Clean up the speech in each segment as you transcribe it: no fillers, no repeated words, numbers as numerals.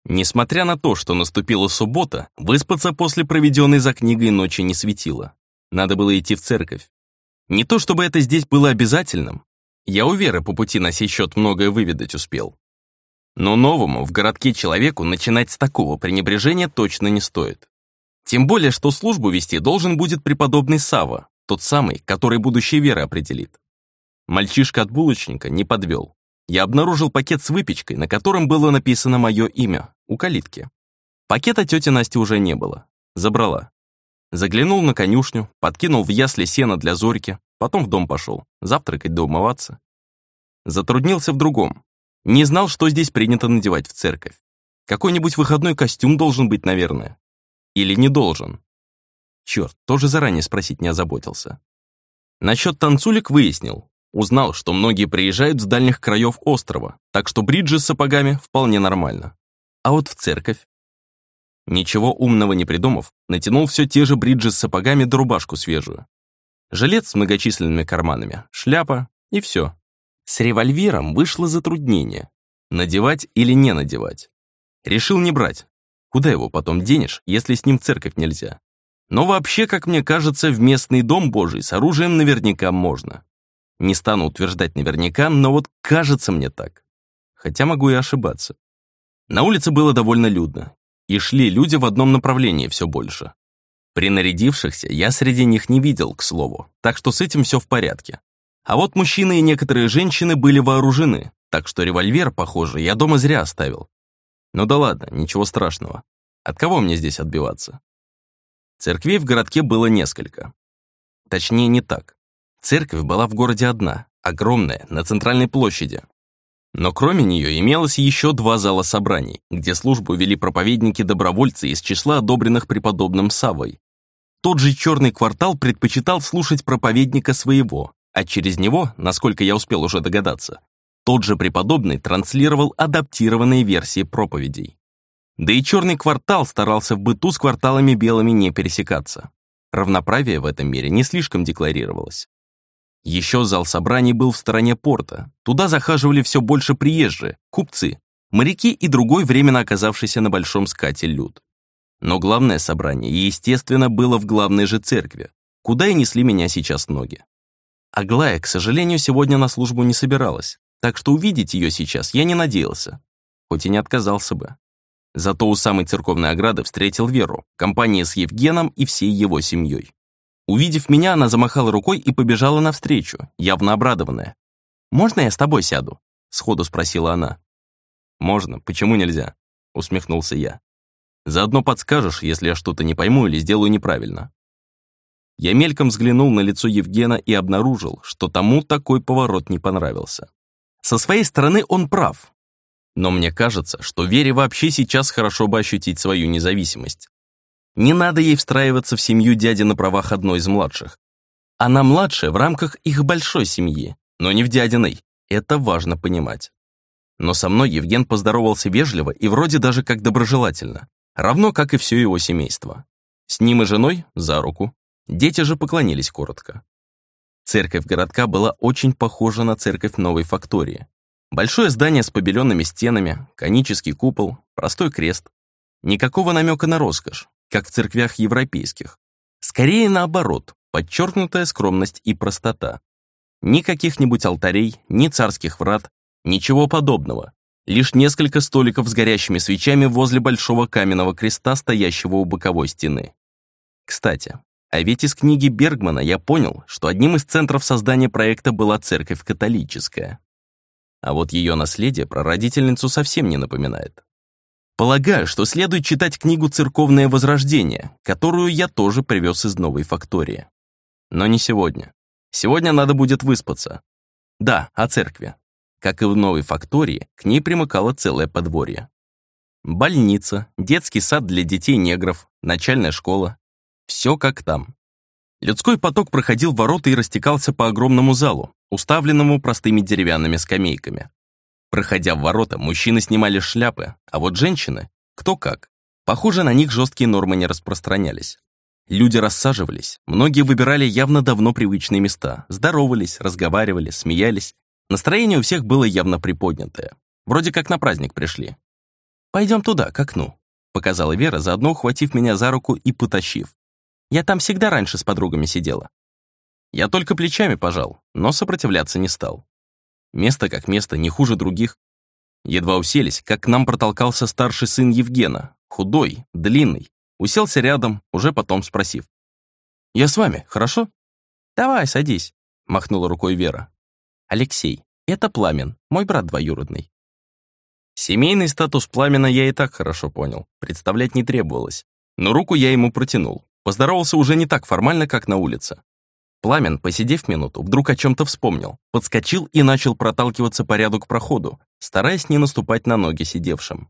Несмотря на то, что наступила суббота, выспаться после проведенной за книгой ночи не светило. Надо было идти в церковь. Не то чтобы это здесь было обязательным. Я у Веры по пути на сей счет многое выведать успел. Но новому в городке человеку начинать с такого пренебрежения точно не стоит. Тем более, что службу вести должен будет преподобный Савва, тот самый, который будущее Веры определит. Мальчишка от булочника не подвел. Я обнаружил пакет с выпечкой, на котором было написано мое имя, у калитки. Пакета тети Насти уже не было. Забрала. Заглянул на конюшню, подкинул в ясли сено для Зорьки, потом в дом пошел, завтракать да умываться. Затруднился в другом. Не знал, что здесь принято надевать в церковь. Какой-нибудь выходной костюм должен быть, наверное. Или не должен. Черт, тоже заранее спросить не озаботился. Насчет танцулек выяснил. Узнал, что многие приезжают с дальних краев острова, так что бриджи с сапогами вполне нормально. А вот в церковь. Ничего умного не придумав, натянул все те же бриджи с сапогами да рубашку свежую. Жилет с многочисленными карманами, шляпа и все. С револьвером вышло затруднение. Надевать или не надевать. Решил не брать. Куда его потом денешь, если с ним в церковь нельзя? Но вообще, как мне кажется, в местный дом Божий с оружием наверняка можно. Не стану утверждать наверняка, но вот кажется мне так. Хотя могу и ошибаться. На улице было довольно людно. И шли люди в одном направлении все больше. Принарядившихся я среди них не видел, к слову, так что с этим все в порядке. А вот мужчины и некоторые женщины были вооружены, так что револьвер, похоже, я дома зря оставил. Ну да ладно, ничего страшного. От кого мне здесь отбиваться? Церквей в городке было несколько. Точнее, не так. Церковь была в городе одна, огромная, на центральной площади. Но кроме нее имелось еще 2 зала собраний, где службу вели проповедники-добровольцы из числа одобренных преподобным Саввой. Тот же черный квартал предпочитал слушать проповедника своего, а через него, насколько я успел уже догадаться, тот же преподобный транслировал адаптированные версии проповедей. Да и черный квартал старался в быту с кварталами белыми не пересекаться. Равноправие в этом мире не слишком декларировалось. Еще зал собраний был в стороне порта. Туда захаживали все больше приезжие, купцы, моряки и другой временно оказавшийся на большом скате люд. Но главное собрание, естественно, было в главной же церкви, куда и несли меня сейчас ноги. Аглая, к сожалению, сегодня на службу не собиралась, так что увидеть ее сейчас я не надеялся, хоть и не отказался бы. Зато у самой церковной ограды встретил Веру, компания с Евгеном и всей его семьей. Увидев меня, она замахала рукой и побежала навстречу, явно обрадованная. «Можно я с тобой сяду?» — сходу спросила она. «Можно, почему нельзя?» — усмехнулся я. «Заодно подскажешь, если я что-то не пойму или сделаю неправильно». Я мельком взглянул на лицо Евгена и обнаружил, что тому такой поворот не понравился. Со своей стороны он прав. Но мне кажется, что Вере вообще сейчас хорошо бы ощутить свою независимость. Не надо ей встраиваться в семью дяди на правах одной из младших. Она младшая в рамках их большой семьи, но не в дядиной. Это важно понимать. Но со мной Евген поздоровался вежливо и вроде даже как доброжелательно, равно как и все его семейство. С ним и женой за руку. Дети же поклонились коротко. Церковь городка была очень похожа на церковь новой фактории. Большое здание с побеленными стенами, конический купол, простой крест. Никакого намека на роскошь, как в церквях европейских. Скорее наоборот, подчеркнутая скромность и простота. Ни каких-нибудь алтарей, ни царских врат, ничего подобного. Лишь несколько столиков с горящими свечами возле большого каменного креста, стоящего у боковой стены. Кстати, а ведь из книги Бергмана я понял, что одним из центров создания проекта была церковь католическая. А вот ее наследие прародительницу совсем не напоминает. Полагаю, что следует читать книгу «Церковное возрождение», которую я тоже привез из новой фактории. Но не сегодня. Сегодня надо будет выспаться. Да, о церкви. Как и в новой фактории, к ней примыкало целое подворье. Больница, детский сад для детей-негров, начальная школа. Все как там. Людской поток проходил ворота и растекался по огромному залу, уставленному простыми деревянными скамейками. Проходя в ворота, мужчины снимали шляпы, а вот женщины, кто как. Похоже, на них жесткие нормы не распространялись. Люди рассаживались, многие выбирали явно давно привычные места, здоровались, разговаривали, смеялись. Настроение у всех было явно приподнятое. Вроде как на праздник пришли. «Пойдем туда, к окну», — показала Вера, заодно ухватив меня за руку и потащив. «Я там всегда раньше с подругами сидела». Я только плечами пожал, но сопротивляться не стал. Место как место, не хуже других. Едва уселись, как к нам протолкался старший сын Евгена, худой, длинный, уселся рядом, уже потом спросив. «Я с вами, хорошо?» «Давай, садись», — махнула рукой Вера. «Алексей, это Пламен, мой брат двоюродный». Семейный статус Пламена я и так хорошо понял, представлять не требовалось. Но руку я ему протянул, поздоровался уже не так формально, как на улице. Пламен, посидев минуту, вдруг о чем-то вспомнил, подскочил и начал проталкиваться по ряду к проходу, стараясь не наступать на ноги сидевшим.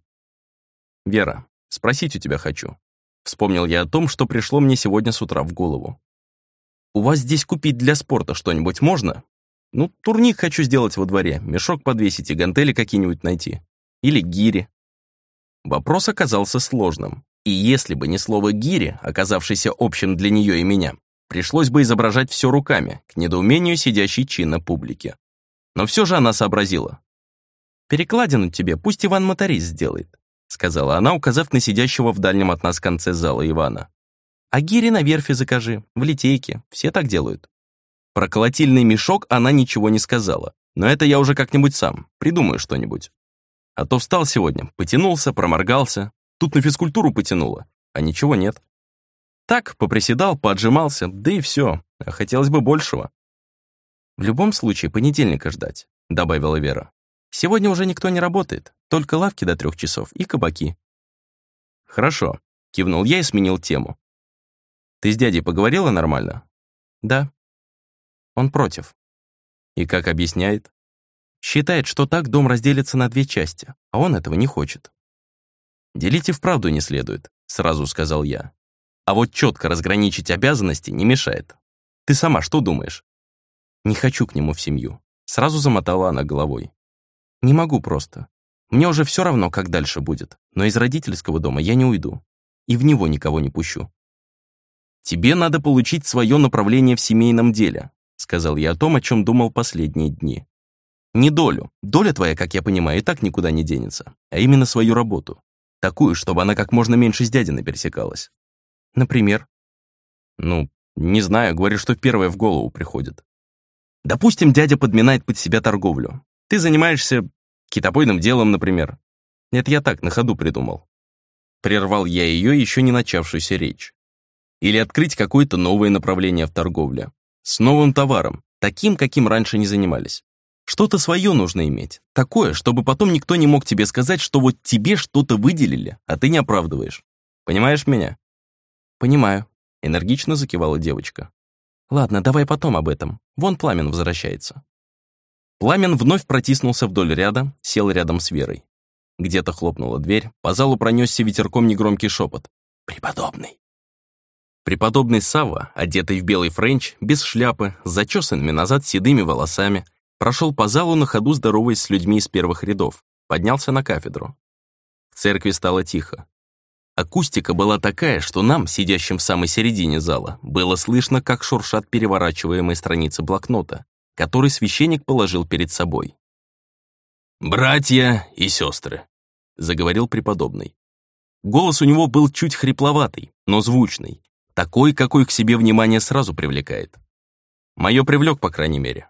«Вера, спросить у тебя хочу». Вспомнил я о том, что пришло мне сегодня с утра в голову. «У вас здесь купить для спорта что-нибудь можно? Ну, турник хочу сделать во дворе, мешок подвесить и гантели какие-нибудь найти. Или гири». Вопрос оказался сложным, и если бы не слово «гири», оказавшееся общим для нее и меня, пришлось бы изображать все руками, к недоумению сидящей чинно публики. Но все же она сообразила. «Перекладину тебе пусть Иван-моторист сделает», сказала она, указав на сидящего в дальнем от нас конце зала Ивана. «А гири на верфи закажи, в литейке, все так делают». Про колотильный мешок она ничего не сказала, но это я уже как-нибудь сам, придумаю что-нибудь. А то встал сегодня, потянулся, проморгался, тут на физкультуру потянуло, а ничего нет. Так, поприседал, поотжимался, да и все, а хотелось бы большего. «В любом случае, понедельника ждать», добавила Вера. «Сегодня уже никто не работает, только лавки до 3 часов и кабаки». «Хорошо», кивнул я и сменил тему. «Ты с дядей поговорила нормально?» «Да». «Он против». «И как объясняет?» «Считает, что так дом разделится на 2 части, а он этого не хочет». «Делить и вправду не следует», сразу сказал я. «А вот четко разграничить обязанности не мешает. Ты сама что думаешь?» «Не хочу к нему в семью», сразу замотала она головой. «Не могу просто. Мне уже все равно, как дальше будет, но из родительского дома я не уйду. И в него никого не пущу». «Тебе надо получить свое направление в семейном деле», сказал я о том, о чем думал последние дни. «Не долю. Доля твоя, как я понимаю, и так никуда не денется, а именно свою работу. Такую, чтобы она как можно меньше с дядиной пересекалась». «Например?» «Ну, не знаю, говорю, что первое в голову приходит. Допустим, дядя подминает под себя торговлю. Ты занимаешься китобойным делом, например. Это я так, на ходу придумал». Прервал я ее еще не начавшуюся речь. Или открыть какое-то новое направление в торговле. С новым товаром, таким, каким раньше не занимались. Что-то свое нужно иметь. Такое, чтобы потом никто не мог тебе сказать, что вот тебе что-то выделили, а ты не оправдываешь. Понимаешь меня? «Понимаю», — энергично закивала девочка. «Ладно, давай потом об этом. Вон Пламен возвращается». Пламен вновь протиснулся вдоль ряда, сел рядом с Верой. Где-то хлопнула дверь, по залу пронесся ветерком негромкий шепот. «Преподобный». Преподобный Савва, одетый в белый френч, без шляпы, с зачесанными назад седыми волосами, прошел по залу на ходу, здороваясь с людьми из первых рядов, поднялся на кафедру. В церкви стало тихо. Акустика была такая, что нам, сидящим в самой середине зала, было слышно, как шуршат переворачиваемые страницы блокнота, который священник положил перед собой. «Братья и сестры», — заговорил преподобный. Голос у него был чуть хрипловатый, но звучный, такой, какой к себе внимание сразу привлекает. Мое привлек, по крайней мере.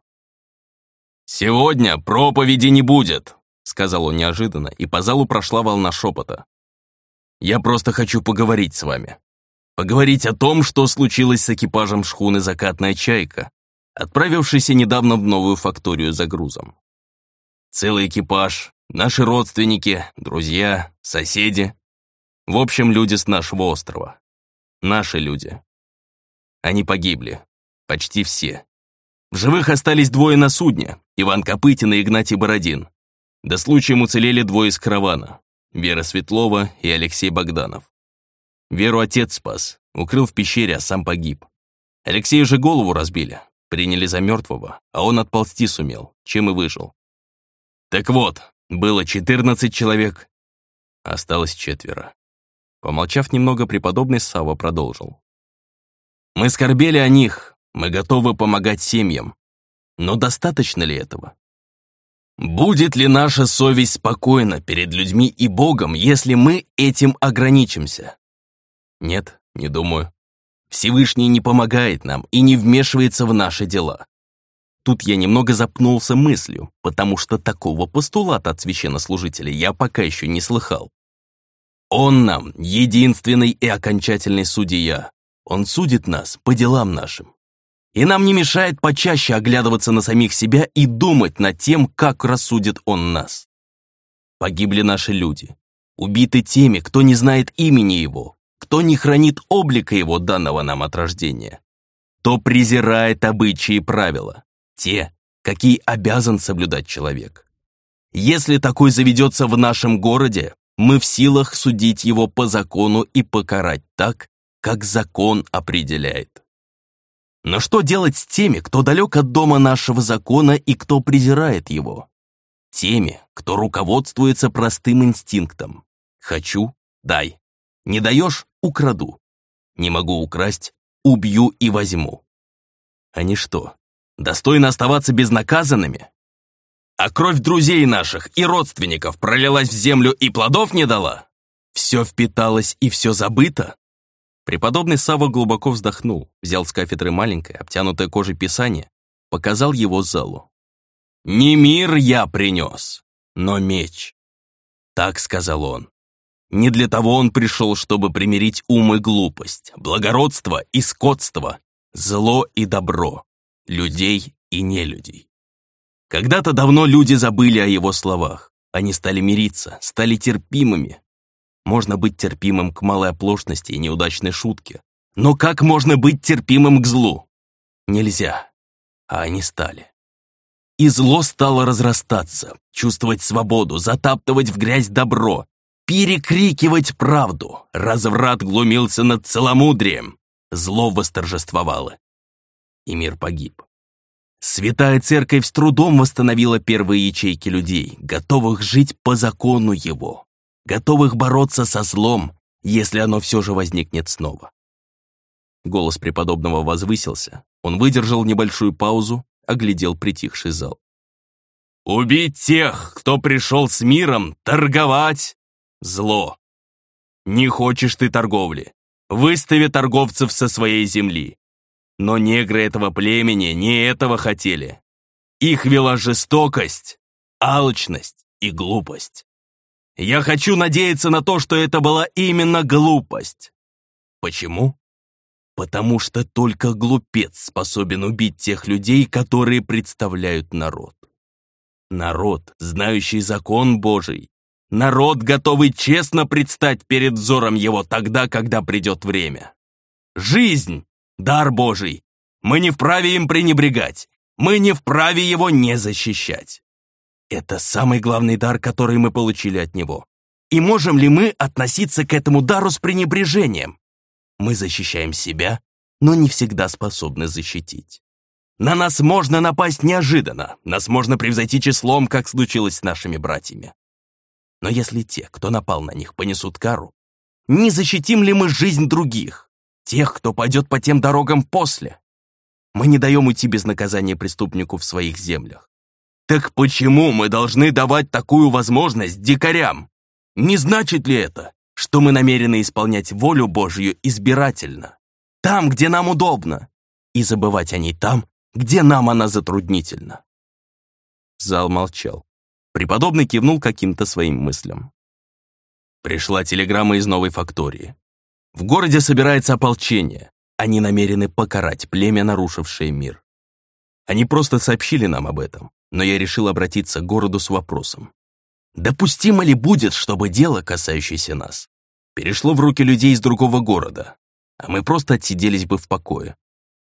«Сегодня проповеди не будет», — сказал он неожиданно, и по залу прошла волна шепота. «Я просто хочу поговорить с вами. Поговорить о том, что случилось с экипажем шхуны «Закатная чайка», отправившейся недавно в новую факторию за грузом. Целый экипаж, наши родственники, друзья, соседи. В общем, люди с нашего острова. Наши люди. Они погибли. Почти все. В живых остались 2 на судне, Иван Копытин и Игнатий Бородин. Да случаем уцелели 2 из каравана, Вера Светлова и Алексей Богданов. Веру отец спас, укрыл в пещере, а сам погиб. Алексею же голову разбили, приняли за мертвого, а он отползти сумел, чем и выжил. Так вот, было 14 человек, осталось 4. Помолчав немного, преподобный Савва продолжил. Мы скорбели о них, мы готовы помогать семьям. Но достаточно ли этого? Будет ли наша совесть спокойна перед людьми и Богом, если мы этим ограничимся? Нет, не думаю. Всевышний не помогает нам и не вмешивается в наши дела. Тут я немного запнулся мыслью, потому что такого постулата от священнослужителя я пока еще не слыхал. Он нам единственный и окончательный судья. Он судит нас по делам нашим. И нам не мешает почаще оглядываться на самих себя и думать над тем, как рассудит он нас. Погибли наши люди, убиты теми, кто не знает имени его, кто не хранит облика его, данного нам от рождения, кто презирает обычаи и правила, те, какие обязан соблюдать человек. Если такой заведется в нашем городе, мы в силах судить его по закону и покарать так, как закон определяет. Но что делать с теми, кто далек от дома нашего закона и кто презирает его? Теми, кто руководствуется простым инстинктом. Хочу – дай. Не даешь – украду. Не могу украсть – убью и возьму. Они что, достойны оставаться безнаказанными? А кровь друзей наших и родственников пролилась в землю и плодов не дала? Все впиталось и все забыто? Преподобный Савва глубоко вздохнул, взял с кафедры маленькое, обтянутое кожей писание, показал его залу. «Не мир я принес, но меч», — так сказал он. Не для того он пришел, чтобы примирить ум и глупость, благородство и скотство, зло и добро, людей и нелюдей. Когда-то давно люди забыли о его словах, они стали мириться, стали терпимыми. Можно быть терпимым к малой оплошности и неудачной шутке. Но как можно быть терпимым к злу? Нельзя. А они стали. И зло стало разрастаться, чувствовать свободу, затаптывать в грязь добро, перекрикивать правду. Разврат глумился над целомудрием. Зло восторжествовало. И мир погиб. Святая Церковь с трудом восстановила первые ячейки людей, готовых жить по закону его, готовых бороться со злом, если оно все же возникнет снова. Голос преподобного возвысился, он выдержал небольшую паузу, оглядел притихший зал. «Убить тех, кто пришел с миром, торговать – зло. Не хочешь ты торговли, выстави торговцев со своей земли. Но негры этого племени не этого хотели. Их вела жестокость, алчность и глупость. Я хочу надеяться на то, что это была именно глупость. Почему? Потому что только глупец способен убить тех людей, которые представляют народ. Народ, знающий закон Божий. Народ, готовый честно предстать перед взором его тогда, когда придет время. Жизнь – дар Божий. Мы не вправе им пренебрегать. Мы не вправе его не защищать. Это самый главный дар, который мы получили от него. И можем ли мы относиться к этому дару с пренебрежением? Мы защищаем себя, но не всегда способны защитить. На нас можно напасть неожиданно, нас можно превзойти числом, как случилось с нашими братьями. Но если те, кто напал на них, понесут кару, не защитим ли мы жизнь других, тех, кто пойдет по тем дорогам после? Мы не даем уйти без наказания преступнику в своих землях. Так почему мы должны давать такую возможность дикарям? Не значит ли это, что мы намерены исполнять волю Божью избирательно, там, где нам удобно, и забывать о ней там, где нам она затруднительна? Зал молчал. Преподобный кивнул каким-то своим мыслям. Пришла телеграмма из новой фактории. В городе собирается ополчение. Они намерены покарать племя, нарушившее мир. Они просто сообщили нам об этом, но я решил обратиться к городу с вопросом. Допустимо ли будет, чтобы дело, касающееся нас, перешло в руки людей из другого города, а мы просто отсиделись бы в покое?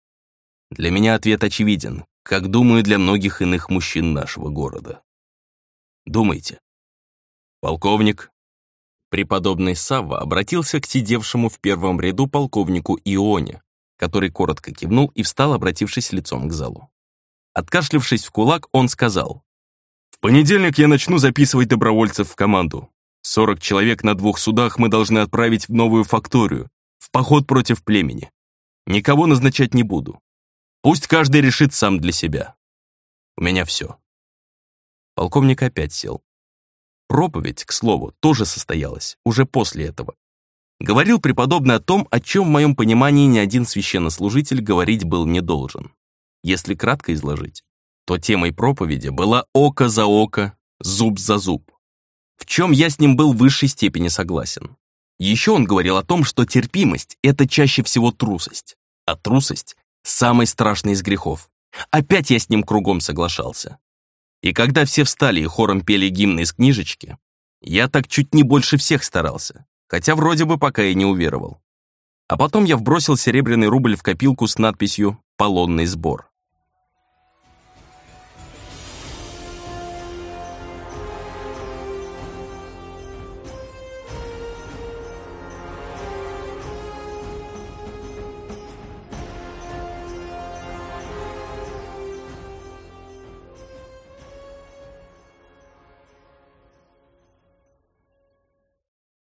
Для меня ответ очевиден, как, думаю, для многих иных мужчин нашего города. Думайте. Полковник. Преподобный Савва обратился к сидевшему в первом ряду полковнику Ионе, который коротко кивнул и встал, обратившись лицом к залу. Откашлявшись в кулак, он сказал: «В понедельник я начну записывать добровольцев в команду. 40 человек на 2 судах мы должны отправить в новую факторию, в поход против племени. Никого назначать не буду. Пусть каждый решит сам для себя. У меня все». Полковник опять сел. Проповедь, к слову, тоже состоялась, уже после этого. Говорил преподобный о том, о чем в моем понимании ни один священнослужитель говорить был не должен. Если кратко изложить, то темой проповеди была око за око, зуб за зуб. В чем я с ним был в высшей степени согласен. Еще он говорил о том, что терпимость – это чаще всего трусость, а трусость – самый страшный из грехов. Опять я с ним кругом соглашался. И когда все встали и хором пели гимны из книжечки, я так чуть не больше всех старался, хотя вроде бы пока и не уверовал. А потом я вбросил серебряный рубль в копилку с надписью «Полонный сбор».